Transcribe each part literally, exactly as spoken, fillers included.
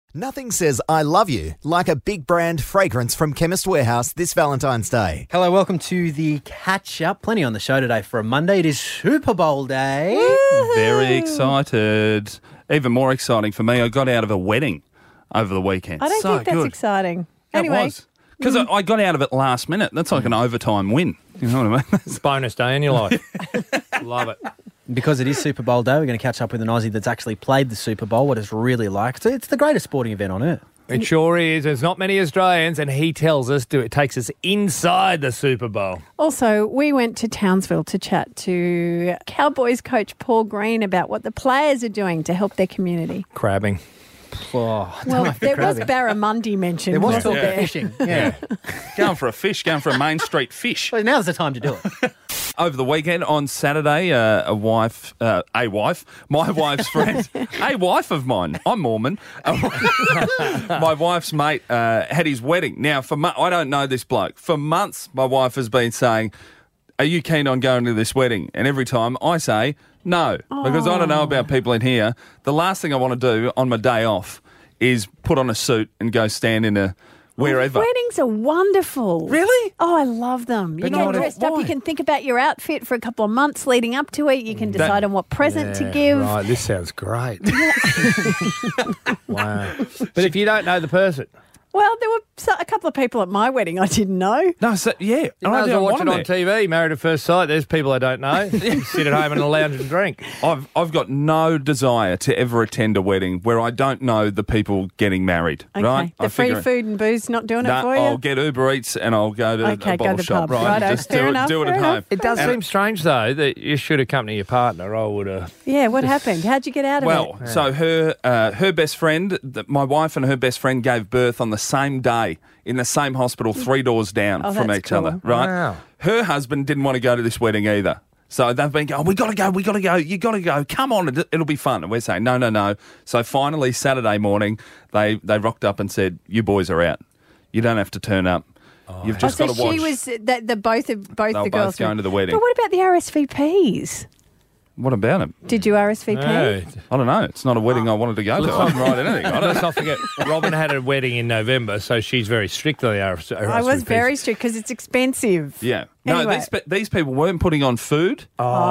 Nothing says I love you like a big brand fragrance from Chemist Warehouse this Valentine's Day. Hello, welcome to the catch-up. Plenty on the show today for a Monday. It is Super Bowl day. Woo-hoo. Very excited. Even more exciting for me, I got out of a wedding over the weekend. I don't so think that's good. exciting. It Anyway. was. Because mm. I, I got out of it last minute. That's like an overtime win. You know what I mean? It's a bonus day in your life. Love it. Because it is Super Bowl day, we're going to catch up with an Aussie that's actually played the Super Bowl, what it's really like. It's, it's the greatest sporting event on earth. It sure is. There's not many Australians, and he tells us to, it takes us inside the Super Bowl. Also, we went to Townsville to chat to Cowboys coach Paul Green about what the players are doing to help their community. Crabbing. Oh, well, there was Barramundi mentioned. There was wasn't talk there? of fishing. Yeah. Going for a fish, going for a Main Street fish. Well, now's the time to do it. Over the weekend on Saturday, uh, a wife, uh, a wife, my wife's friend, a wife of mine, I'm Mormon, my wife's mate uh, had his wedding. Now, for mo- I don't know this bloke. For months, my wife has been saying, are you keen on going to this wedding? And every time I say, no, because I don't know about people in here. The last thing I want to do on my day off is put on a suit and go stand in a wherever. Weddings are wonderful. Really? Oh, I love them. You But get not- dressed up. why? You can think about your outfit for a couple of months leading up to it. You can decide on what present to give. Right, this sounds great. Wow. But if you don't know the person, Well, there were so- a couple of people at my wedding I didn't know. No, so, yeah. you might as I well watch want it on there. T V, Married at First Sight. There's people I don't know. Sit at home in a lounge and drink. I've I've got no desire to ever attend a wedding where I don't know the people getting married. Okay. Right? The I free figure- food and booze not doing it No, for you? I'll get Uber Eats and I'll go to Okay, a go bottle to the shop. pub. Right? Righto, Just fair do it, enough, do it fair at enough. home. It does And- seem strange, though, that you should accompany your partner. I would have. Yeah, what happened? How'd you get out of Well, it? so her uh, her best friend, th- my wife and her best friend gave birth on the same day in the same hospital, three doors down Oh, from that's each cool. other. Right? Wow. Her husband didn't want to go to this wedding either. So they've been going, we got to go, we got to go, you got to go, come on, it- it'll be fun. And we're saying, no, no, no. So finally, Saturday morning, they, they rocked up and said, you boys are out. You don't have to turn up. You've Oh, just so got to watch. she was the, the both of both They were the girls both going to the wedding. But what about the R S V Ps? What about him? Did you R S V P? No. I don't know. It's not a wedding I wanted to go to. I didn't write anything. I don't Let's know. not forget, Robin had a wedding in November, so she's very strict on the R S V Ps. I was very strict because it's expensive. Yeah. No, Anyway. these, pe- these people weren't putting on food.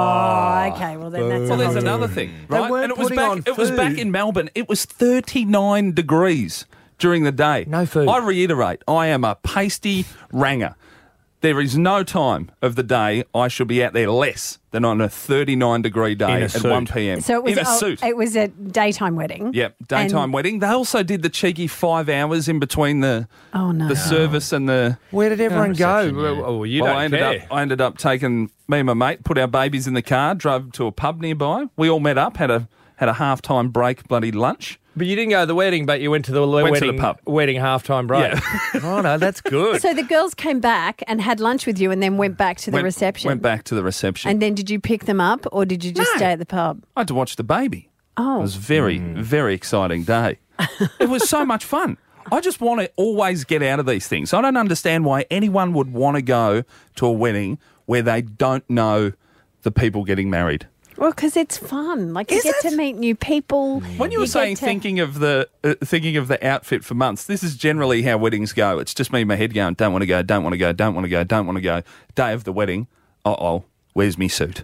Oh, okay. Well, then that's Well, a there's whole- another thing, right? weren't and it was putting back. on It was back food. in Melbourne. It was thirty-nine degrees during the day. No food. I reiterate, I am a pasty ranger. There is no time of the day I should be out there less than on a thirty-nine degree day In a at suit. one p.m. So it was in a oh, suit. It was a daytime wedding. Yep, daytime And- wedding. They also did the cheeky five hours in between the Oh no. the service and the. Where did everyone go? reception, yeah. Well, you well, don't I ended care. up. I ended up taking me and my mate, put our babies in the car, drove to a pub nearby. We all met up, had a had a half time break, bloody lunch. But you didn't go to the wedding, but you went to the Went to wedding the pub. wedding halftime break. Yeah. Oh no, that's good. So the girls came back and had lunch with you, and then went back to the went, reception. Went back to the reception. And then did you pick them up, or did you just No. stay at the pub? I had to watch the baby. Oh, It was a very, very exciting day. It was so much fun. I just want to always get out of these things. I don't understand why anyone would want to go to a wedding where they don't know the people getting married. well, because it's fun. Like you Is get it? to meet new people. When you were get saying to- thinking of the uh, thinking of the outfit for months, this is generally how weddings go. It's just me in my head going, don't want to go, don't want to go, don't want to go, don't want to go. Day of the wedding, uh oh, where's me suit?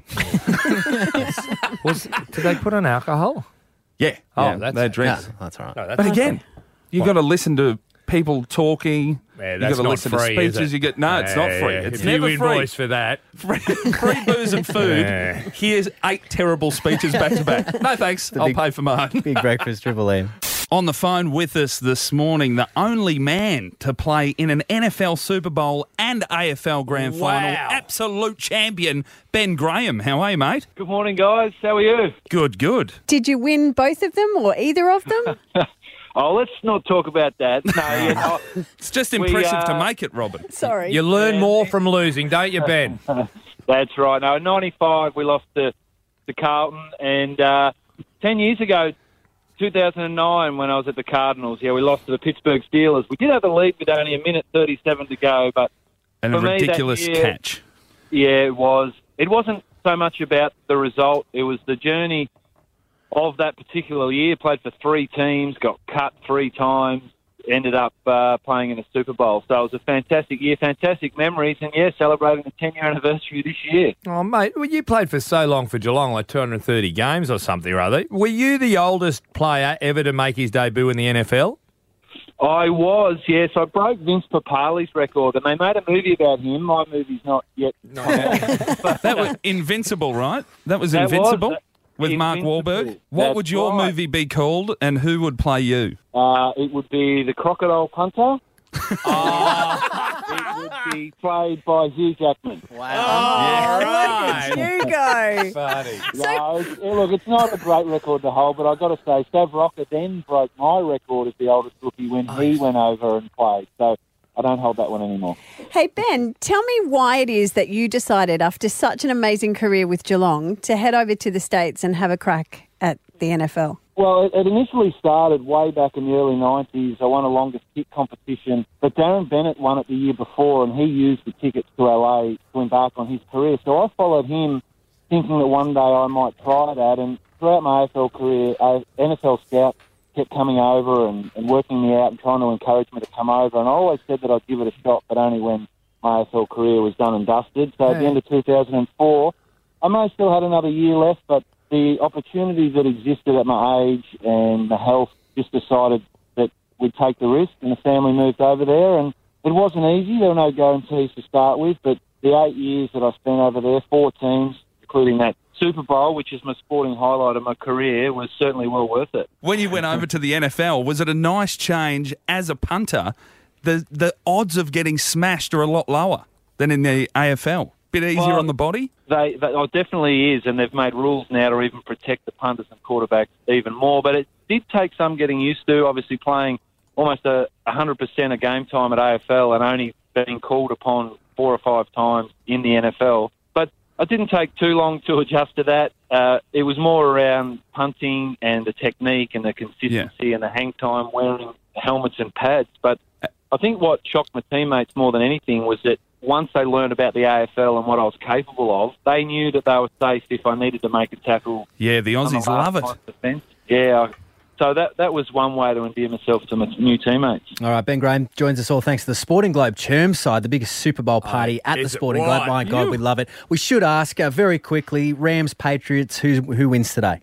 Was, did they put on alcohol? Yeah, Oh, yeah, that's- they Yeah, drinks. that's all right. No, that's But again, you got to listen to people talking. Yeah, you that's got to not listen free, to is speeches. it? You get no, it's not Yeah, free. yeah. It's if never you free. invoice for that. free. Free booze and food. Yeah. Here's eight terrible speeches back to back. No thanks. I'll big- pay for mine. Big breakfast, Triple M. On the phone with us this morning, the only man to play in an N F L Super Bowl and A F L Grand Final, Wow. absolute champion, Ben Graham. How are you, mate? Good morning, guys. How are you? Good, good. Did you win both of them or either of them? Oh, let's not talk about that. No, you know, It's just We, impressive uh, to make it, Robin. Sorry. You learn Yeah. more from losing, don't you, Ben? that's right. No, ninety-five we lost to, to Carlton, and uh, ten years ago, two thousand nine, when I was at the Cardinals, yeah, we lost to the Pittsburgh Steelers. We did have a lead with only a minute thirty-seven to go, but And a for me, that ridiculous year- catch. yeah, it was. It wasn't so much about the result; it was the journey of that particular year. Played for three teams, got cut three times, ended up uh, playing in a Super Bowl. So it was a fantastic year, fantastic memories, and, yeah, celebrating the ten-year anniversary this year. Oh, mate, well, you played for so long for Geelong, like two hundred thirty games or something or other. Were you the oldest player ever to make his debut in the N F L? I was, yes. I broke Vince Papali's record, and they made a movie about him. My movie's not yet. Not yet. That was Invincible, right? That was That Invincible was, with Mark Invincible. Wahlberg. What That's would your right. movie be called, and who would play you? Uh, it would be The Crocodile Punter. It would be played by Hugh Jackman. Oh, look at you go. Funny. No, it's, eh, look, it's not a great record to hold, but I've got to say, Stav Rocker then broke my record as the oldest rookie when he went over and played. So I don't hold that one anymore. Hey, Ben, tell me why it is that you decided, after such an amazing career with Geelong, to head over to the States and have a crack at the N F L. Well, it, it initially started way back in the early nineties. I won a longest kick competition, but Darren Bennett won it the year before, and he used the tickets to L A to embark on his career. So I followed him, thinking that one day I might try that. And throughout my A F L career, uh, N F L scouts kept coming over and, and working me out and trying to encourage me to come over. And I always said that I'd give it a shot, but only when my A F L career was done and dusted. So at the end of two thousand four, I may have still had another year left, but the opportunities that existed at my age and the health just decided that we'd take the risk, and the family moved over there. And it wasn't easy. There were no guarantees to start with, but the eight years that I spent over there, four teams, including that Super Bowl, which is my sporting highlight of my career, was certainly well worth it. When you went over to the N F L, was it a nice change as a punter? The the odds of getting smashed are a lot lower than in the A F L. Bit easier Well, on the body? They, they oh, definitely is, and they've made rules now to even protect the punters and quarterbacks even more. But it did take some getting used to, obviously playing almost a one hundred percent of game time at A F L and only being called upon four or five times in the N F L. But it didn't take too long to adjust to that. Uh, it was more around punting and the technique and the consistency Yeah. and the hang time, wearing helmets and pads. But I think what shocked my teammates more than anything was that once they learned about the A F L and what I was capable of, they knew that they were safe if I needed to make a tackle. Yeah, the on the Aussies last love it. line of defence. Yeah, so that that was one way to endear myself to my new teammates. All right, Ben Graham joins us all thanks to the Sporting Globe Chermside, the biggest Super Bowl party at the is it Sporting right? Globe. My God, You- we love it. We should ask uh, very quickly, Rams, Patriots, who, who wins today?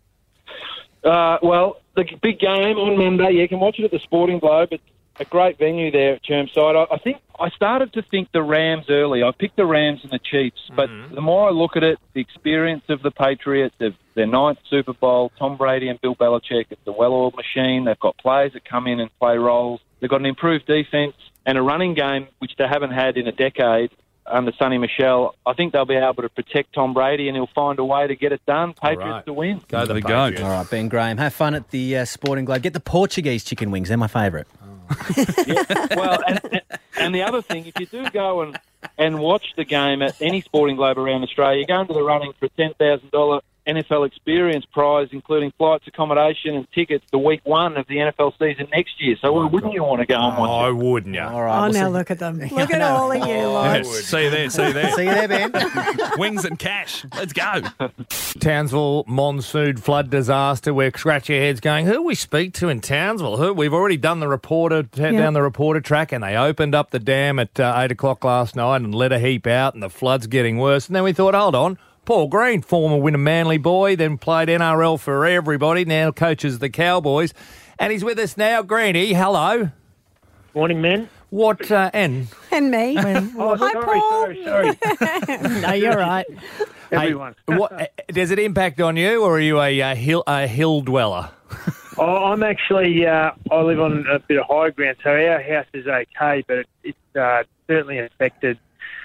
Uh, well, the big game on Monday, you can watch it at the Sporting Globe. It's a great venue there at Chermside. I, I think I started to think the Rams early. I picked the Rams and the Chiefs, but the more I look at it, the experience of the Patriots, of their ninth Super Bowl, Tom Brady and Bill Belichick, it's a well-oiled machine. They've got players that come in and play roles. They've got an improved defence and a running game, which they haven't had in a decade under Sonny Michel. I think they'll be able to protect Tom Brady, and he'll find a way to get it done. Patriots right. to win. Go the There we go. Patriots. All right, Ben Graham, have fun at the uh, Sporting Globe. Get the Portuguese chicken wings. They're my favourite. Well, and, and, and the other thing, if you do go and, and watch the game at any Sporting Globe around Australia, you're going to the running for a ten thousand dollars N F L experience prize, including flights, accommodation and tickets to week one of the N F L season next year. So why wouldn't you want to go and watch Oh, it? wouldn't you? All right. Oh, we'll now see- look at them. Look at all of you, Yeah, lot. see you there, see you there. See you there, Ben. Wings and cash. Let's go. Townsville monsoon flood disaster. We're scratching our heads going, who do we speak to in Townsville? Who? We've already done the reporter, t- Yeah. down the reporter track, and they opened up the dam at uh, eight o'clock last night and let a heap out, and the flood's getting worse. And then we thought, hold on, Paul Green, former winner Manly boy, then played N R L for everybody, now coaches the Cowboys. And he's with us now. Greenie, hello. Morning, men. What, uh, and And me. Oh, Hi, sorry, Paul. sorry, sorry. No, you're right. Everyone. Hey, what, uh, does it impact on you, or are you a, uh hill, a hill dweller? Oh, I'm actually, uh, I live on a bit of high ground, so our house is okay, but it, it's uh, certainly affected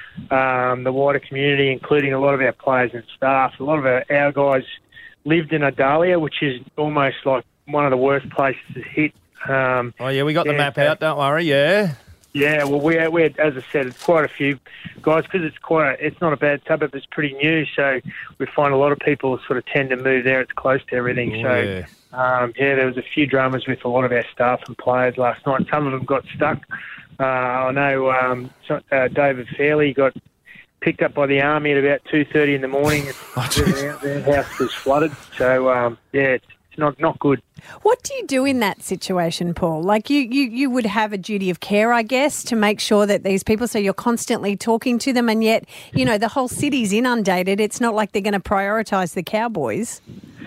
um, the wider community, including a lot of our players and staff. A lot of our, our guys lived in Adalia, which is almost like one of the worst places to hit. Um, Oh, yeah, we got the Yeah, map okay. out, don't worry, yeah. Yeah, well, we we had, as I said, it's quite a few guys because it's quite a, it's not a bad suburb. It's pretty new, so we find a lot of people sort of tend to move there. It's close to everything, Oh, so yeah. um, yeah, there was a few dramas with a lot of our staff and players last night. Some of them got stuck. Uh, I know um, so, uh, David Fairley got picked up by the army at about two thirty in the morning. Oh, their, their house was flooded, so um, yeah, it's, not not good. What do you do in that situation, Paul? Like you, you, you would have a duty of care, I guess, to make sure that these people, so you're constantly talking to them, and yet, you know, the whole city's inundated. It's not like they're going to prioritise the Cowboys.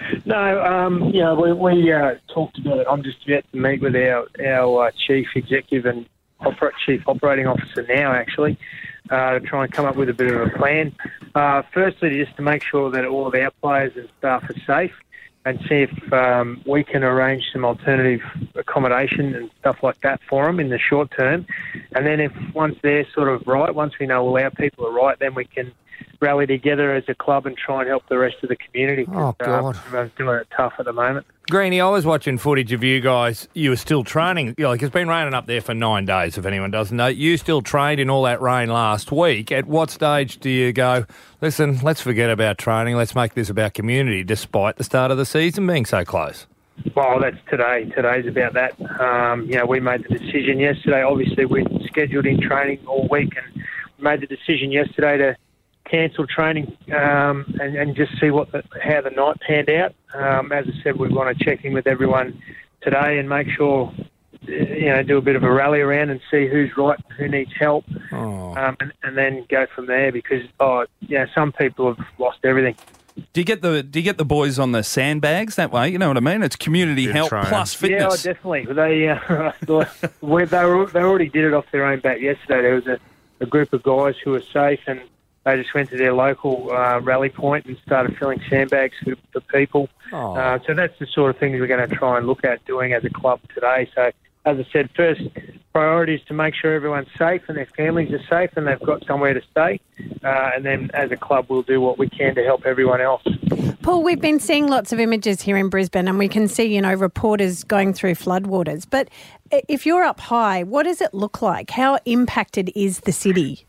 No, um, you know, we, we uh, talked about it. I'm just yet to meet with our, our uh, chief executive and oper- chief operating officer now, actually, uh, to try and come up with a bit of a plan. Uh, firstly, just to make sure that all of our players and staff are safe, and see if um, we can arrange some alternative accommodation and stuff like that for them in the short term. And then if once they're sort of right, once we know all our people are right, then we can rally together as a club and try and help the rest of the community. Oh, God. Uh, everyone's doing it tough at the moment. Greenie, I was watching footage of you guys. You were still training. You know, like it's been raining up there for nine days, if anyone doesn't know. You still trained in all that rain last week. At what stage do you go, listen, let's forget about training, let's make this about community, despite the start of the season being so close? Well, that's today. Today's about that. Um, you know, we made the decision yesterday. Obviously, we scheduled in training all week and made the decision yesterday to cancel training um, and, and just see what the, how the night panned out. Um, as I said, we want to check in with everyone today and make sure, you know, do a bit of a rally around and see who's right, who needs help, Oh. um, and, and then go from there. Because, oh, you know, some people have lost everything. Do you get the Do you get the boys on the sandbags that way? You know what I mean? It's community Good help trying. plus Yeah, oh, fitness. definitely. They uh, we- they, were, they already did it off their own bat yesterday. There was a, a group of guys who were safe, and they just went to their local uh, rally point and started filling sandbags for, for people. Oh. Uh, so that's the sort of things we're going to try and look at doing as a club today. So, as I said, first priority is to make sure everyone's safe and their families are safe and they've got somewhere to stay. Uh, and then as a club, we'll do what we can to help everyone else. Paul, we've been seeing lots of images here in Brisbane, and we can see, you know, reporters going through floodwaters. But if you're up high, what does it look like? How impacted is the city?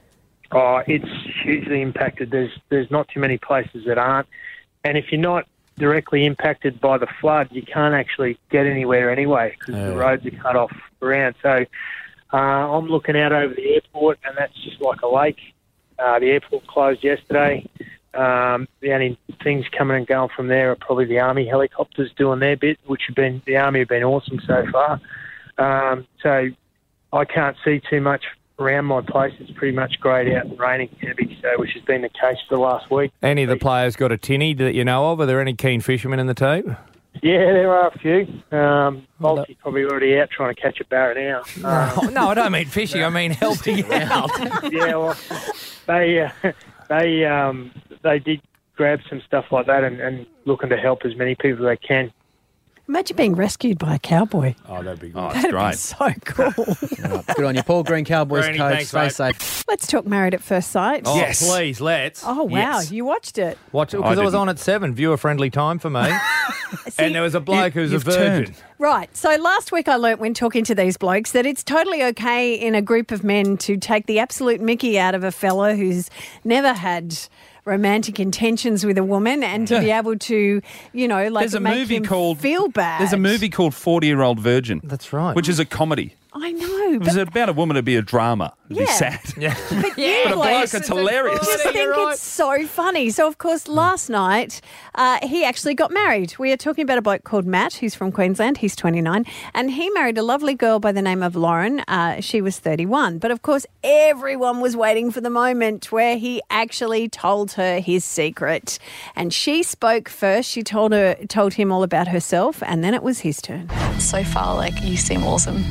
Oh, it's hugely impacted. There's there's not too many places that aren't. And if you're not directly impacted by the flood, you can't actually get anywhere anyway because Yeah. the roads are cut off around. So uh, I'm looking out over the airport, and that's just like a lake. Uh, the airport closed yesterday. Um, the only things coming and going from there are probably the Army helicopters doing their bit, which have been the Army have been awesome so far. Um, so I can't see too much around my place. It's pretty much greyed out and raining heavy, so which has been the case for the last week. Any of the players got a tinny that you know of? Are there any keen fishermen in the team? Yeah, there are a few. Um, Maltby's probably already out trying to catch a barra now. Um, Oh, no, I don't mean fishing. I mean helping you out. yeah, well, they uh, they um, they did grab some stuff like that and, and looking to help as many people as they can. Imagine being rescued by a cowboy. Oh, that'd be good. Oh, it's That'd be great. so cool. Good on you, Paul Green, Cowboys Greenie, coach. thanks, Stay mate. safe. Let's talk Married at First Sight. Oh, Yes. please, let's. Oh, wow. Yes. You watched it. Watch it, I because it was didn't. on at seven. Viewer-friendly time for me. And there was a bloke You- who's a you've virgin. turned. Right. So last week I learnt when talking to these blokes that it's totally okay in a group of men to take the absolute mickey out of a fella who's never had romantic intentions with a woman and to be able to, you know, like There's a make movie him called feel bad. There's a movie called forty Year Old Virgin. That's right. Which is a comedy. I know. It was But, about a woman to be a drama. It'd be Yeah. sad. Yeah. but you But a bloke, blokes it's hilarious. just think You're right. it's so funny. So, of course, last night uh, he actually got married. We are talking about a bloke called Matt, who's from Queensland. He's twenty-nine. And he married a lovely girl by the name of Lauren. Uh, she was thirty-one. But, of course, everyone was waiting for the moment where he actually told her his secret. And she spoke first. She told her, told him all about herself. And then it was his turn. So far, like, you seem awesome.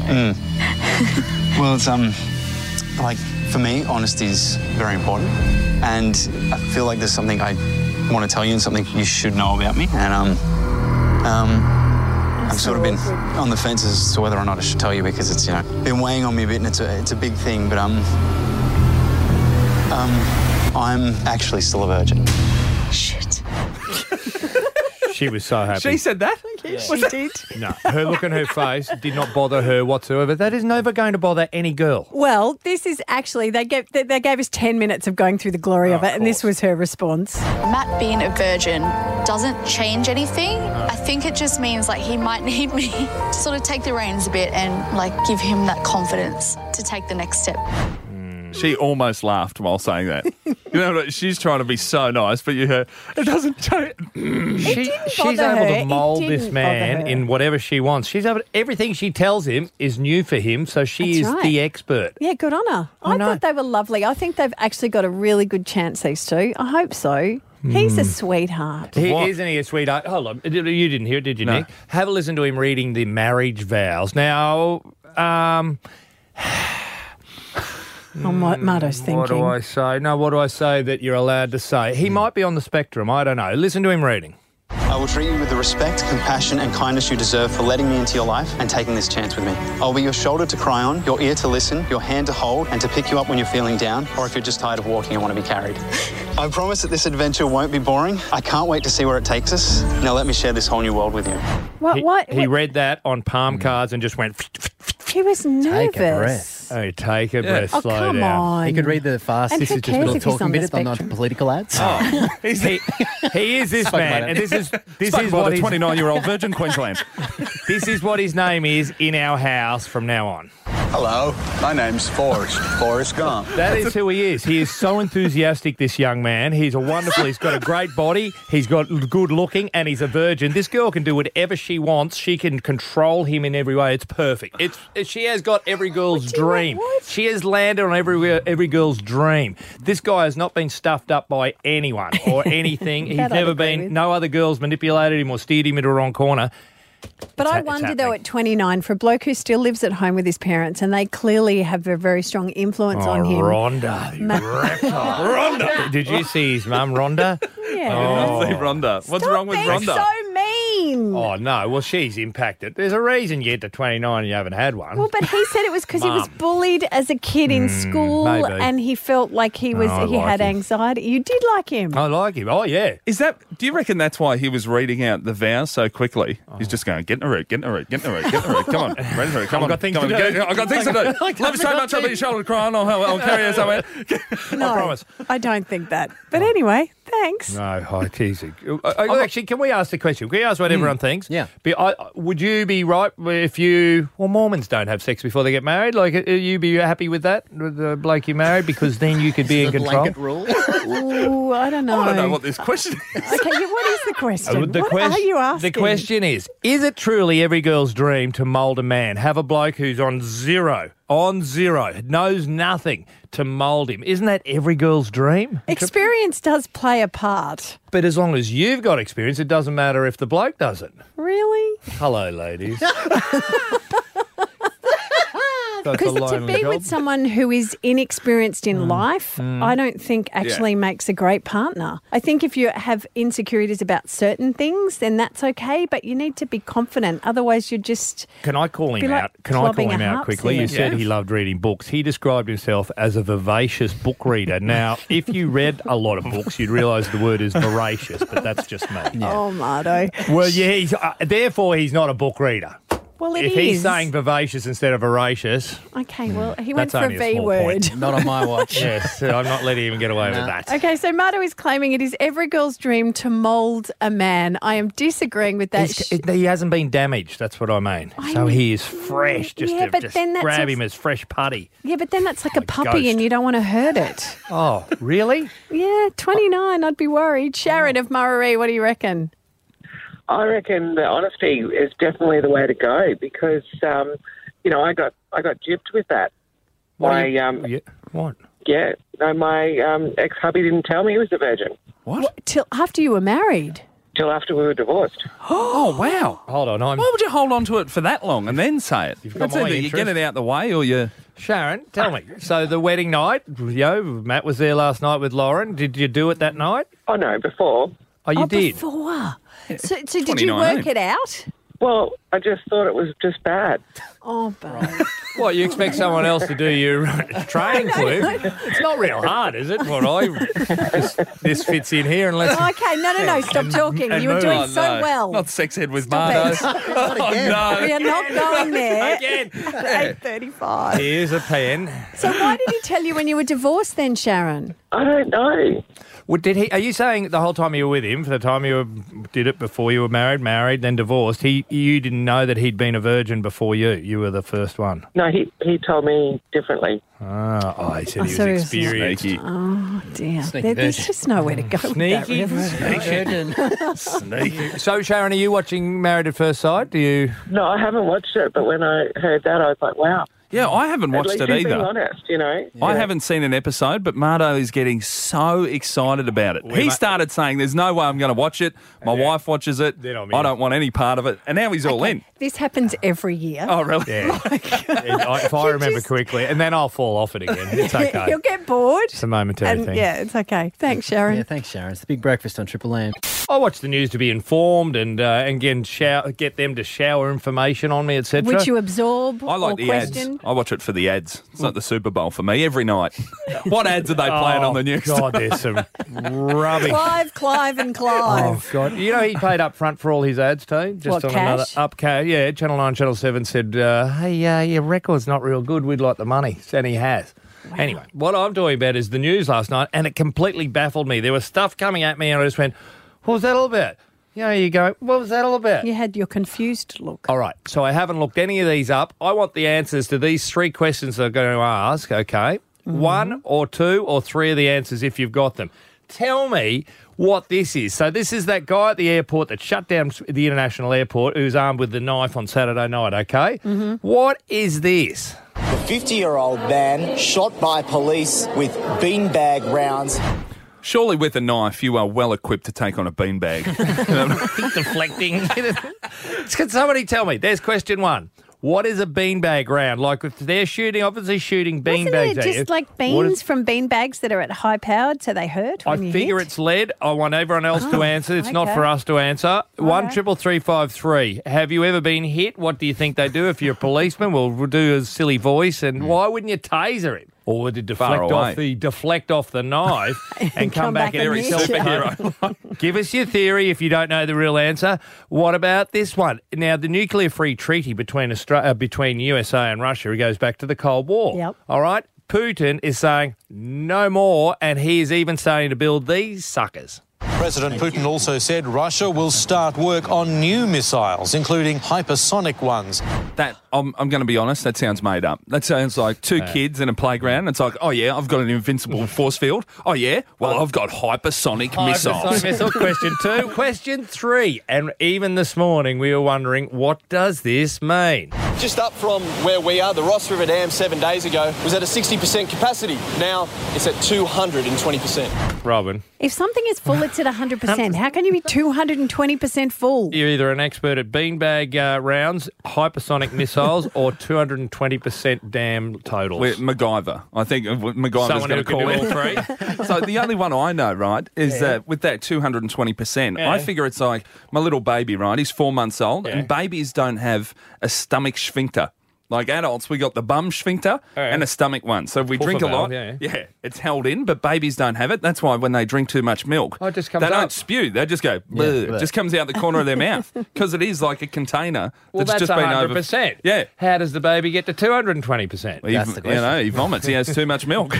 Well, it's um, like for me, honesty is very important, and I feel like there's something I want to tell you and something you should know about me. And um, um, I've sort of been on the fence as to whether or not I should tell you because it's you know been weighing on me a bit, and it's a it's a big thing. But um, um, I'm actually still a virgin. Shit. She was so happy. She said that? She did. No, her look on her face did not bother her whatsoever. That is never going to bother any girl. Well, this is actually, they gave, they, they gave us ten minutes of going through the glory of Oh, it, of and this course. was her response. Matt being a virgin doesn't change anything. I think it just means, like, he might need me to sort of take the reins a bit and, like, give him that confidence to take the next step. She almost laughed while saying that. You know, she's trying to be so nice, but you heard, it doesn't change. She, didn't she's bother able her. to It mould this didn't man bother her. in whatever she wants. She's able. Everything she tells him is new for him, so she That's is right. the expert. Yeah, good on her. I know. thought they were lovely. I think they've actually got a really good chance, these two. I hope so. He's a sweetheart. He, What? isn't he a sweetheart? Hold on, you didn't hear it, did you, No. Nick? Have a listen to him reading the marriage vows. Now, um, On what Marto's thinking. what do I say? No, what do I say that you're allowed to say? He might be on the spectrum. I don't know. Listen to him reading. I will treat you with the respect, compassion and kindness you deserve for letting me into your life and taking this chance with me. I'll be your shoulder to cry on, your ear to listen, your hand to hold and to pick you up when you're feeling down or if you're just tired of walking and want to be carried. I promise that this adventure won't be boring. I can't wait to see where it takes us. Now let me share this whole new world with you. What? He, what? he what- read that on palm cards and just went, He was nervous. Take a breath. oh, take a breath, Oh, slow come down. on. He could read the fast. And This who is just a cares little if he's talking on the bit on the spectrum? political ads. he, he is this Spoken man, by and this is this Spoken is by what the his, twenty-nine-year-old Virgin Queensland. this is what his name is in our house from now on. Hello, my name's Forrest, Forrest Gump. That is who he is. He is so enthusiastic, this young man. He's a wonderful, he's got a great body, he's got good looking, and he's a virgin. This girl can do whatever she wants. She can control him in every way. It's perfect. It's it, She has got every girl's do you dream. want? She has landed on every every girl's dream. This guy has not been stuffed up by anyone or anything. He's That I'd never agree been, with. no other girls manipulated him or steered him into a wrong corner. But It's I ha- it's wonder, though, happening. at twenty-nine, for a bloke who still lives at home with his parents, and they clearly have a very strong influence Oh, on him. Rhonda. the Ma- reptile. Rhonda. Did you see his mum, Rhonda? Yeah. Oh. Leave Rhonda. What's Stop wrong with being Rhonda? so mean. Oh, no. Well, she's impacted. There's a reason you get to twenty-nine and you haven't had one. Well, but he said it was because he was Mum. bullied as a kid in school, Hmm, maybe. and he felt like he was Oh, I he like had him. anxiety. You did like him. I like him. Oh, yeah. Is that? Do you reckon that's why he was reading out the vows so quickly? He's just going, get in the route, get in the route, get in the route, get in the route. Come on, ready for it. Come I've on, got things come to on. do. Get- I've got things to do. Love you so much. I'll be your shoulder to cry on. I'll, I'll carry you somewhere. no, I promise. I don't think that. But anyway, thanks. No, oh, easy. Uh, uh, actually, can we ask the question? Can we ask what everyone thinks? Yeah. Be, I, would you be right if you... Well, Mormons don't have sex before they get married. Like, uh, you be happy with that, with the bloke you married? Because then you could be in the control. blanket rule. Ooh, I don't know. I don't know what this question is. Okay, yeah, what is the question? Uh, the what ques- are you asking? The question is, is it truly every girl's dream to mould a man, have a bloke who's on zero, on zero, knows nothing, to mould him? Isn't that every girl's dream? Experience does play a part. But as long as you've got experience, it doesn't matter if the bloke doesn't. Really? Hello, ladies. That's a Because to lonely be job. with someone who is inexperienced Mm. in life, I don't think actually makes a great partner. I think if you have insecurities about certain things, then that's okay, but you need to be confident. Otherwise, you're just. Can I call him Be like out? Can I call clubbing him a out harp quickly? You singer. said Yeah. he loved reading books. He described himself as a vivacious book reader. Now, if you read a lot of books, you'd realise the word is voracious, but that's just me. Oh, Mardo. Well, yeah, he's, uh, therefore he's not a book reader. Well, it if is. he's saying vivacious instead of voracious, Okay, well, he went That's for a only a V small word. point. Not on my watch. yes, I'm not letting him get away with that. Okay, so Mardo is claiming it is every girl's dream to mould a man. I am disagreeing with that. He's, it- he hasn't been damaged, that's what I mean. I so know. he is fresh, just Yeah, to but just then that's grab a- him as fresh putty. Yeah, but then that's like a puppy ghost. and you don't want to hurt it. Oh, really? Yeah, twenty-nine, I'd be worried. Sharon of Murray, what do you reckon? I reckon that honesty is definitely the way to go because, um, you know, I got I got gypped with that. What my do you- um, yeah, what? yeah, no, my um, ex-hubby didn't tell me he was a virgin What? Till after you were married. till after we were divorced. Oh, wow. Hold on, I'm... Why would you hold on to it for that long and then say it? got That's my either you get interest. it out the way or you... Sharon, tell me. So the wedding night, you know, Matt was there last night with Lauren. Did you do it that night? Oh, no, before. Oh, you oh, did? before. So, so did twenty you work nineteen. it out? Well, I just thought it was just bad. Oh, babe. What, you expect someone else to do your training for you? It's not real hard, is it? What I this, this fits in here, and let's. Okay, no, no, no, stop talking. and You were move doing on, so no. well. Not sex head with Stop Mardo. it. Oh, no. We are not going there. Again. eight thirty-five. Here's a pen. So why did he tell you when you were divorced then, Sharon? I don't know. Well, did he? Are you saying the whole time you were with him, for the time you were, did it before you were married, married, then divorced? He, you didn't know that he'd been a virgin before you. you were the first one? No, he, he told me differently. Ah, oh, he said Oh, he so he was was- experienced. Sneaky. Oh, dear. Sneaky There, there's virgin. just nowhere to go with that, Sneaky really. virgin. Sneaky. So, Sharon, are you watching Married at First Sight? Do you? No, I haven't watched it, but when I heard that, I was like, wow. Yeah, I haven't At watched least it he's being either. honest, you know. I Yeah. haven't seen an episode, but Mardo is getting so excited about it. he ma- started saying, "There's no way I'm going to watch it." My then- wife watches it. then I'm I in. don't want any part of it, and now he's all in. This happens every year. Oh, really? Yeah. if I remember just- quickly, and then I'll fall off it again. It's okay. You'll get bored. It's a momentary And thing. yeah, it's okay. Thanks, Sharon. Yeah, thanks, Sharon. It's the big breakfast on Triple M. I watch the news to be informed and uh, and get, shower, get them to shower information on me, et cetera. Which you absorb I like or the question. ads. I watch it for the ads. It's not the Super Bowl for me every night. What ads are they playing on the news? Oh, God, there's some rubbish. Clive, Clive, and Clive. Oh, God. You know, he paid up front for all his ads, too. Just What, on cash? another up cash. Yeah, Channel nine, Channel seven said, uh, hey, uh, your record's not real good. We'd like the money. And he has. Anyway, what I'm talking about is the news last night, and it completely baffled me. There was stuff coming at me, and I just went, what was that all about? You know, you go, what was that all about? You had your confused look. All right, so I haven't looked any of these up. I want the answers to these three questions that I'm going to ask, okay? Mm-hmm. One or two or three of the answers if you've got them. Tell me what this is. So this is that guy at the airport that shut down the international airport who's armed with the knife on Saturday night, okay? Mm-hmm. What is this? The fifty-year-old man shot by police with beanbag rounds. Surely with a knife, you are well equipped to take on a beanbag. Deflecting. Can somebody tell me? There's question one. What is a beanbag round? Like if they're shooting, obviously shooting Wasn't beanbags it at you. just like What beans is- from bean bags that are at high powered so they hurt I when you figure hit? it's lead. I want everyone else to Oh, answer. It's not okay. for us to answer. One right. triple three five three. Have you ever been hit? What do you think they do if you're a policeman? We'll we'll do a silly voice. And why wouldn't you taser him? Or would it deflect Far away. off the deflect off the knife and come, come back, back and and hit hit yourself? you. Superhero. Give us your theory if you don't know the real answer. What about this one? Now, the nuclear-free treaty between Australia, uh, between U S A and Russia, it goes back to the Cold War. Yep. All right? Putin is saying no more, and he is even starting to build these suckers. President Putin also said Russia will start work on new missiles, including hypersonic ones. That I'm, I'm going to be honest. That sounds made up. That sounds like two kids in a playground. It's like, oh yeah, I've got an invincible force field. Oh yeah, well I've got hypersonic missiles. Hypersonic missile, question two. Question three. And even this morning we were wondering, what does this mean? Just up from where we are, the Ross River Dam seven days ago was at a sixty percent capacity. Now it's at two hundred twenty percent. Robin, If something is full, it's at one hundred percent. How can you be two hundred twenty percent full? you're either an expert at beanbag uh, rounds, hypersonic missiles, or two hundred twenty percent dam totals. We're MacGyver. I think uh, MacGyver's Someone going who to can call do it. all three. So the only one I know, right, is that with that two hundred twenty percent, Yeah. I figure it's like my little baby, right? He's four months old, Yeah. and babies don't have a stomach sphincter. Like adults, we got the bum sphincter yeah. and a stomach one. So if we Puffer drink a valve, lot, yeah. it's held in, but babies don't have it. That's why when they drink too much milk, Oh, it just comes they don't up. spew. They just go, "Bleh." bleh. It just comes out the corner of their mouth because it is like a container Well, that's, that's just been one hundred over. percent. Yeah. How does the baby get to two hundred twenty percent? He, That's the you know, he vomits. He has too much milk.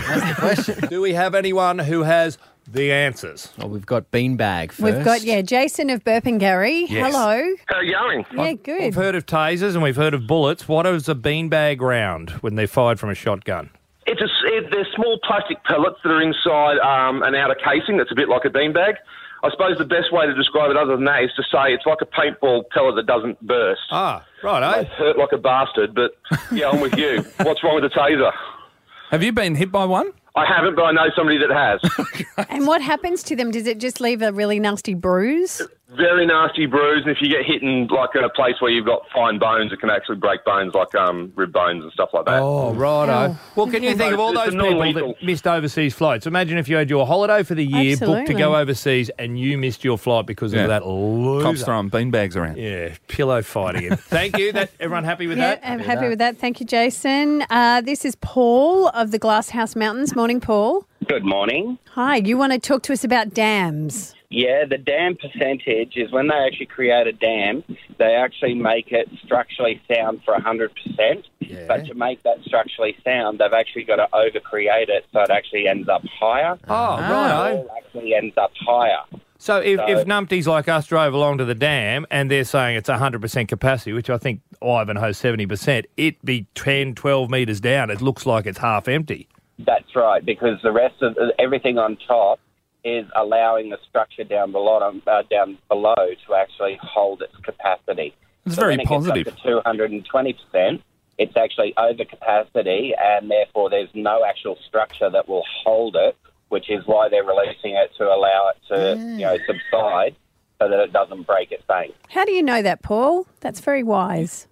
Do we have anyone who has the answers? Well, we've got beanbag first. We've got, yeah, Jason of Burpengary. Yes. Hello. How are you going? Yeah, good. We've heard of tasers and we've heard of bullets. What is a beanbag round when they're fired from a shotgun? It's a, it, they're small plastic pellets that are inside um, an outer casing that's a bit like a beanbag. I suppose the best way to describe it other than that is to say it's like a paintball pellet that doesn't burst. Ah, right, They hurt like a bastard, but yeah, I'm with you. What's wrong with the taser? Have you been hit by one? I haven't, but I know somebody that has. And what happens to them? Does it just leave a really nasty bruise? Very nasty bruise, and if you get hit in like a place where you've got fine bones, it can actually break bones like um, rib bones and stuff like that. Oh, righto. Oh. Well, can you think of all It's a those people non-lethal. that missed overseas flights? Imagine if you had your holiday for the year, booked to Absolutely. go overseas, and you missed your flight because Yeah. of that loser. Cops throwing beanbags around. Yeah, pillow fighting. Thank you. That everyone happy with Yeah, that? I'm happy with that. Thank you, Jason. Uh, this is Paul of the Glasshouse Mountains. Morning, Paul. Good morning. Hi, you want to talk to us about dams? Yeah, the dam percentage is when they actually create a dam, they actually make it structurally sound for one hundred percent. Yeah. But to make that structurally sound, they've actually got to over-create it so it actually ends up higher. Oh, righto. It actually ends up higher. So if, So- if numpties like us drove along to the dam and they're saying it's one hundred percent capacity, which I think Ivanhoe seventy percent, it be ten, twelve metres down. It looks like it's half empty. That's right, because the rest of everything on top is allowing the structure down below, uh, down below to actually hold its capacity. It's so very when it positive. Gets up to two hundred twenty percent, it's actually over capacity, and therefore there's no actual structure that will hold it, which is why they're releasing it to allow it to Yeah. you know, subside so that it doesn't break its bank. How do you know that, Paul? That's very wise.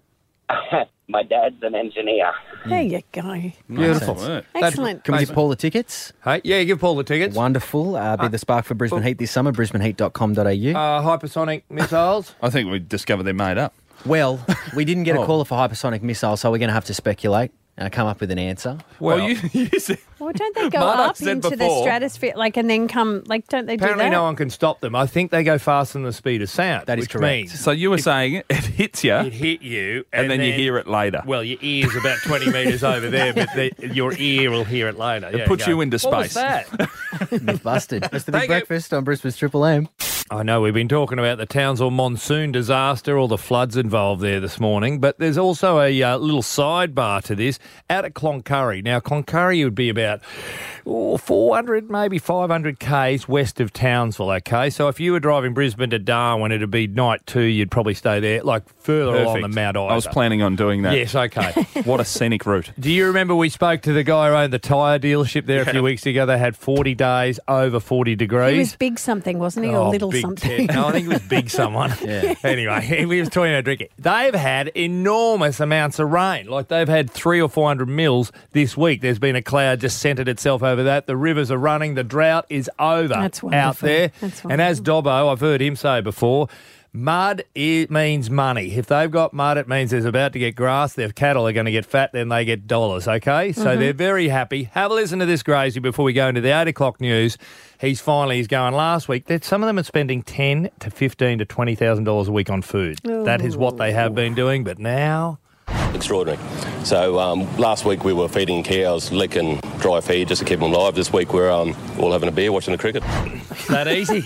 My dad's an engineer. There you go. Beautiful. That's- Excellent. Can we give Paul the tickets? Hey, yeah, give Paul the tickets. Wonderful. Uh, be the spark for Brisbane Heat this summer, brisbane heat dot com dot a u. Uh, hypersonic missiles. I think we discovered they're made up. Well, we didn't get a Oh. caller for hypersonic missiles, so we're going to have to speculate and come up with an answer. Well, you, you said, Well, don't they go Marta up said into the before- stratosphere, like, and then come, like, don't they Apparently do that? no one can stop them. I think they go faster than the speed of sound. That is which correct. means so you were saying it hits you, it hit you, and, then, you hear it later. Well, your ear's about twenty metres over there, but the, your ear will hear it later. It Yeah, puts go. you into What was space. that? Myth busted. That's the big Thank you. breakfast on Brisbane's Triple M. I know we've been talking about the Townsville monsoon disaster, all the floods involved there this morning, but there's also a uh, little sidebar to this out at Cloncurry. Now, Cloncurry would be about oh, four hundred, maybe five hundred kays west of Townsville, okay? So if you were driving Brisbane to Darwin, it'd be night two, you'd probably stay there, like further along the Perfect. Mount Isa. I was planning on doing that. Yes, okay. What a scenic route. Do you remember we spoke to the guy who owned the tyre dealership there a few weeks ago? They had forty days over forty degrees. He was big something, wasn't he? Or Oh, little big something. Ted. No, I think it was big someone. Yeah. Anyway, he was talking about drinking. They've had enormous amounts of rain. Like they've had three or four hundred mils this week. There's been a cloud just centred itself over that. The rivers are running. The drought is over That's out wonderful. there. That's and as Dobbo, I've heard him say before, mud, it means money. If they've got mud, it means there's about to get grass. Their cattle are going to get fat, then they get dollars, okay? So they're very happy. Have a listen to this, Gracie, before we go into the eight o'clock news. He's finally, he's going last week. That some of them are spending ten to fifteen to twenty thousand dollars a week on food. That is what they have been doing, but now... Extraordinary. So um, last week we were feeding cows lick and dry feed just to keep them alive. This week we're um, all having a beer watching the cricket. That easy.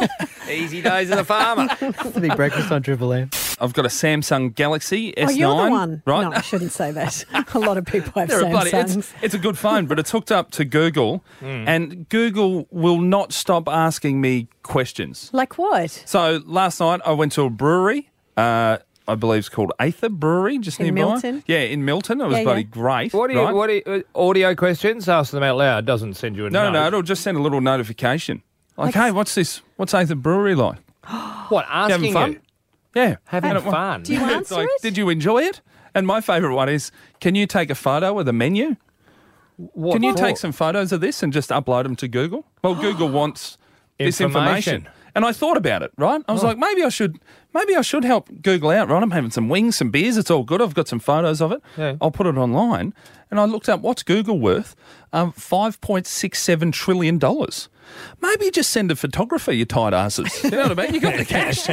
Easy days of the farmer. The big breakfast on Triple M. I've got a Samsung Galaxy S nine. Oh, you're the one. Right? No, I shouldn't say that. A lot of people have They're a bloody- Samsungs. it's, it's a good phone, but it's hooked up to Google, and Google will not stop asking me questions. Like what? So last night I went to a brewery. Uh, I believe it's called Aether Brewery, just In nearby. Milton? Yeah, in Milton. It was Yeah, bloody yeah. great. What do you, right? what do you, uh, audio questions? Ask them out loud. It doesn't send you a No, note. no, it'll just send a little notification. Like, Like- hey, what's this? What's Aether Brewery like? What, You having asking fun? you? Yeah. Having And it- fun. Do you It's answer like, it? Did you enjoy it? And my favourite one is, can you take a photo of the menu? What Can you for? take some photos of this and just upload them to Google? Well, Google wants this information. Information. And I thought about it, right? I was Oh. like, maybe I should maybe I should help Google out, right? I'm having some wings, some beers, it's all good. I've got some photos of it. Yeah. I'll put it online. And I looked up, what's Google worth? Um, five point six seven trillion dollars. Maybe just send a photographer, you tight asses. You know what I mean? You got the cash.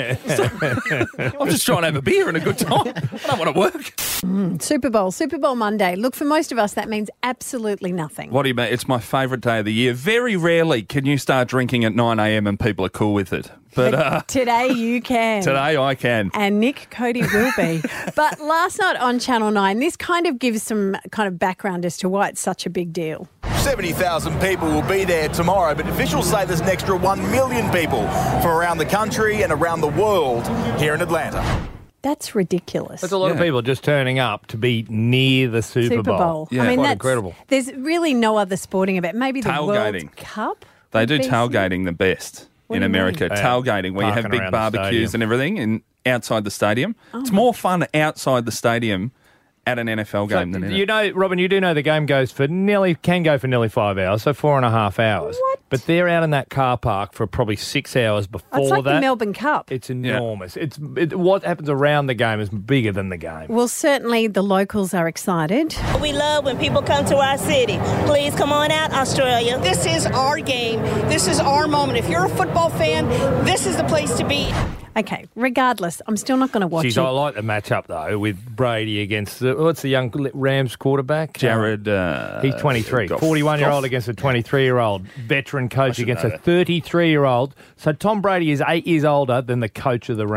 I'm just trying to have a beer and a good time. I don't want to work. Super Bowl, Super Bowl Monday. Look, for most of us, that means absolutely nothing. What do you mean? It's my favourite day of the year. Very rarely can you start drinking at nine a.m. and people are cool with it. But uh, Today you can. today I can. And Nick Cody will be. But last night on Channel nine, this kind of gives some kind of background as to why it's such a big deal. seventy thousand people will be there tomorrow, but officials say there's an extra one million people from around the country and around the world here in Atlanta. That's ridiculous. There's a lot of people just turning up to be near the Super, Super Bowl. Yeah. I mean, Quite that's incredible. There's really no other sporting event. Maybe the Tailgating. World Cup. They would do be- tailgating the best What in do you America. mean? Yeah. Tailgating, where you have Parking big around the barbecues stadium. and everything in, outside the stadium. Oh it's my more fun outside the stadium at an N F L game than in you it. know, Robin, you do know the game goes for nearly, can go for nearly five hours, so four and a half hours. What? But they're out in that car park for probably six hours before It's like that. the Melbourne Cup. It's enormous. It's it, what happens around the game is bigger than the game. Well, certainly the locals are excited. We love when people come to our city. Please come on out, Australia. This is our game. This is our moment. If you're a football fan, this is the place to be. Okay, regardless, I'm still not going to watch Jeez, it. I like the matchup though with Brady against the, what's the young Rams quarterback? Jared. Uh, He's twenty-three. Goff. forty-one-year-old Goff. against a twenty-three-year-old veteran coach should against know a that. thirty-three-year-old. So Tom Brady is eight years older than the coach of the Rams.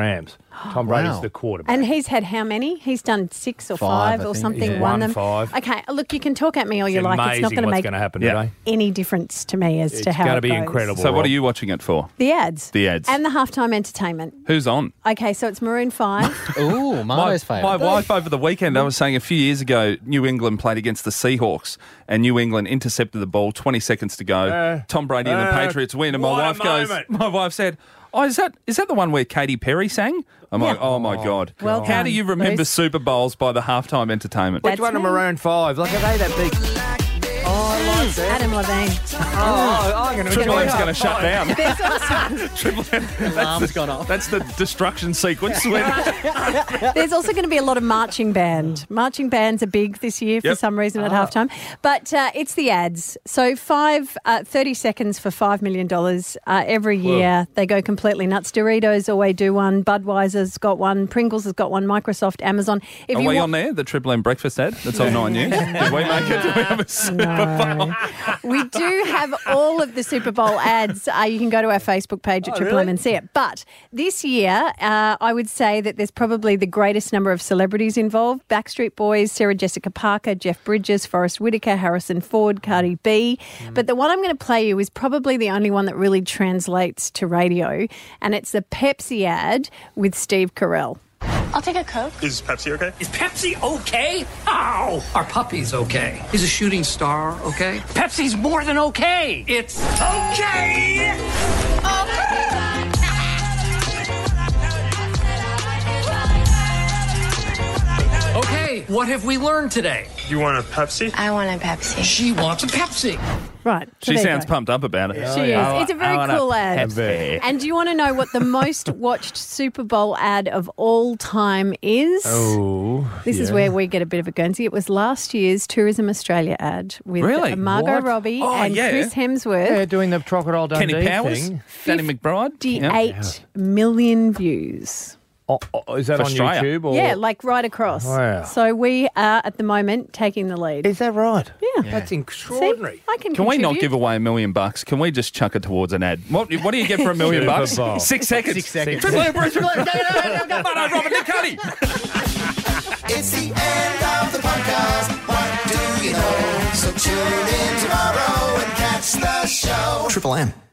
Tom Brady's Wow. the quarterback. And he's had how many? He's done six or Five, five, I or think. something. He's won won them. five. Okay, look, you can talk at me all you It's like. It's not amazing going to what's make gonna happen Yeah. today. any difference to me as It's to how going to it be goes. incredible. So, what Rob. are you watching it for? The ads. The ads. And the halftime entertainment. Who's on? Okay, so it's Maroon five. Ooh, Marlo's My, favourite. my wife over the weekend, I was saying a few years ago, New England played against the Seahawks and New England intercepted the ball, twenty seconds to go. Uh, Tom Brady and the uh, Patriots win. And my what a wife goes, moment. my wife said, oh, is that is that the one where Katy Perry sang? I'm like, oh my God. Well How done, do you remember Bruce. Super Bowls by the halftime entertainment? Which That's one of me. Maroon five? Like, are they that big? Oh, I like that. Adam Levine. Oh, I'm going to Triple M's going to shut down. There's also, Triple M. That's Alarm's the, gone off. That's the destruction sequence. When, there's also going to be a lot of marching band. Marching bands are big this year for Yep. some reason at Ah. halftime. But uh, it's the ads. So five, uh, thirty seconds for five million dollars uh, every year. They go completely nuts. Doritos always do one. Budweiser's got one. Pringles has got one. Microsoft, Amazon. If are you we want- on there? The Triple M breakfast ad? That's on Nine News. Did we make it? Did we have a Super Bowl? We do have all of the Super Bowl ads. Uh, you can go to our Facebook page at Oh, Triple really? M and see it. But this year, uh, I would say that there's probably the greatest number of celebrities involved. Backstreet Boys, Sarah Jessica Parker, Jeff Bridges, Forrest Whitaker, Harrison Ford, Cardi B. Mm. But the one I'm going to play you is probably the only one that really translates to radio, and it's the Pepsi ad with Steve Carell. I'll take a Coke. Is Pepsi okay? Is Pepsi okay? Ow! Our puppy's okay. He's a shooting star, okay? Pepsi's more than okay. It's okay! Okay, what have we learned today? You want a Pepsi? I want a Pepsi. She wants a Pepsi. Right. so She there you sounds go. pumped up about it. She is. I- It's a I very want a cool ad. Pepsi. And do you want to know what the most watched Super Bowl ad of all time is? Oh, This is yeah. where we get a bit of a Guernsey. It was last year's Tourism Australia ad with Really? Margot What? Robbie Oh, and yeah. Chris Hemsworth. Yeah, doing the Crocodile Dundee Kenny Powers, thing. Danny McBride. Yeah. fifty-eight million views. Oh, oh, is that For on Australia. YouTube? Or? Yeah, like right across. Wow. So we are at the moment taking the lead. Is that right? Yeah. That's See, extraordinary. I can Can we not contribute. give away a million bucks? Can we just chuck it towards an ad? What, what do you get for a million Super bucks? Bowl. Six seconds. Six seconds. Triple M, Bruce, Triple M. Robert Nick Cuddy. It's the end of the podcast. What do you know? So tune in tomorrow and catch the show. Triple M.